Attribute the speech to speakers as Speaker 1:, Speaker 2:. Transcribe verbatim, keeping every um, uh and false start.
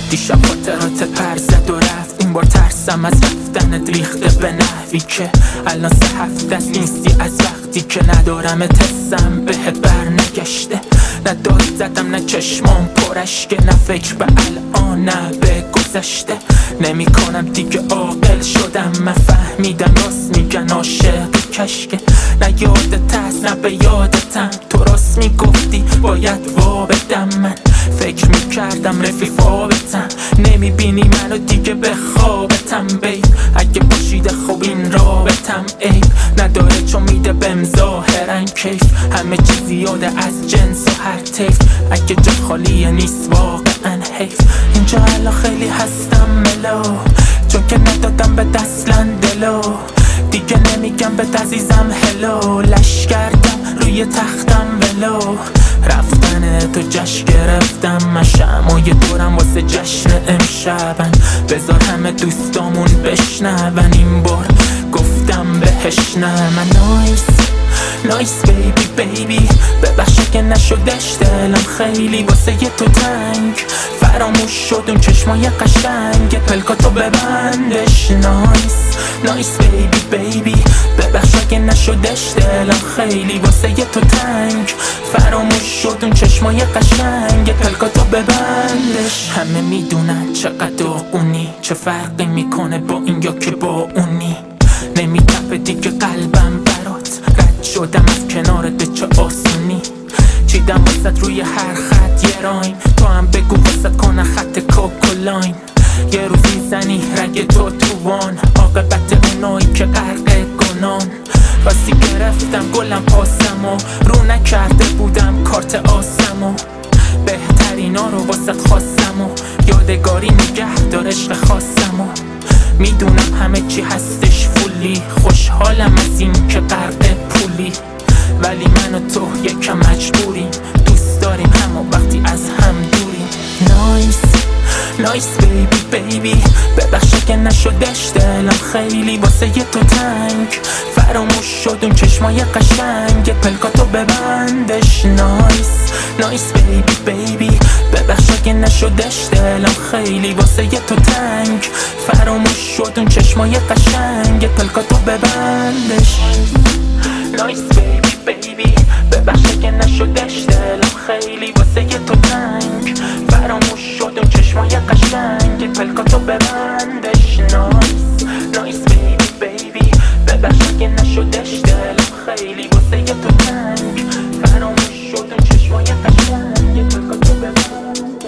Speaker 1: دیشب خاطرات پر زد و رفت، این بار ترسم از رفتنت ریخته به نحوی که الان سه هفته است نیستی از وقتی که ندارم تسم بهت بر نگشته. نه داد زدم نه چشمام پرشکه، نه فکر به الان نه به گذشته. نمی کنم دیگه عاقل شدم، من فهمیدم راست میگن عاشق کشکه. نه یادت هست نه به یادتم، تو راست میگفتی باید وا بدم. من فکر میکردم رفیق وابتم، نمیبینی منو دیگه به خوابتم. بید اگه باشیده خوب این رابطم عیب نداره چون میده بهم ظاهرن کیف. همه چیزی یاده از جنس و هر طیف، اگه جا خالیه نیست واقعا حیف. اینجا الان خیلی هستم ملو، چون که ندادم به دستلن دلو. دیگه نمیگم به عزیزم هلو، لش کردم روی تختم ولو. رفتن تو جشن گرفتم من، شمعای دورم واسه جشن امشبن. بذار همه دوستامون بشنون، این بار گفتم بهش نه. من نایس نایس بیبی بیبی، ببخشه که نشدش دلم خیلی واسه یه تو تنگ. فراموش شد اون چشمای قشنگ، پلکاتو ببندش. نایس نایس بیبی بیبی، ببخشه که نشدش دلم خیلی واسه یه تو تنگ. فراموش شد اون چشمای قشنگ، پلکاتو ببندش. همه میدونن چقدر اونی، چه فرقی میکنه با این یا که با اونی. نمیتپه دیگه قلبم برات، رد شدم از کنارت به چه آسونی. چیدم واسد روی هر خط یه راین، تو هم بگو واسد کنه خط کوکولاین. یه روز میزنی رنگ تو تو وان، عاقبت اونایی که غرق گنان. راستی گرفتم گلم پاسم و رو نکرده بودم کارت آسم و بهترینا رو واسد خواستم و یادگاری نگه دار عشق خواستم و میدونم همه چی هستش فولی. خوشحالم از این که غرق پولی، ولی من و تو یکم مجبوریم. دوست داریم همه وقتی از هم دوریم. نایس نایس بیبی بیبی، ببخشه که نشدش دلم خیلی واسه یه تو تنگ. فراموش شد اون چشمای قشنگ، پلکاتو ببندش. نایس نایس بیبی بیبی، ببخشه که نشدش دلم خیلی واسه یه تو تنگ. فراموش شد اون چشمای قشنگ، پلکاتو ببندش. نایس بیبی بیبی، ببخشه که نشدش دلم خیلی واسه یه تو تنگ. فراموش شد اون چشمای قشنگ، پلکاتو ببندش. نایس نایس بیبی بیبی، ببخشه که نشدش دلم خیلی واسه یه تو تنگ. فراموش شد اون چشمای قشنگ، پلکاتو ببندش.